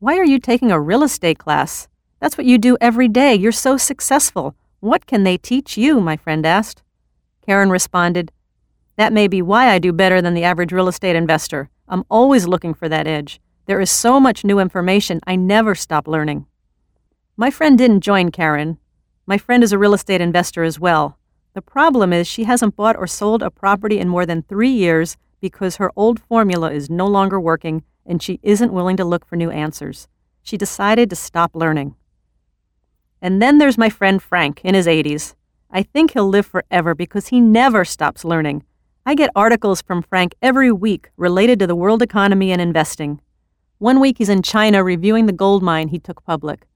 Why are you taking a real estate class? That's what you do every day. You're so successful. What can they teach you?" my friend asked. Karen responded, "That may be why I do better than the average real estate investor. I'm always looking for that edge. There is so much new information, I never stop learning." My friend didn't join Karen. My friend is a real estate investor as well. The problem is she hasn't bought or sold a property in more than 3 years because her old formula is no longer working and she isn't willing to look for new answers. She decided to stop learning. And then there's my friend Frank in his 80s. I think he'll live forever because he never stops learning. I get articles from Frank every week related to the world economy and investing. One week he's in China reviewing the gold mine he took public.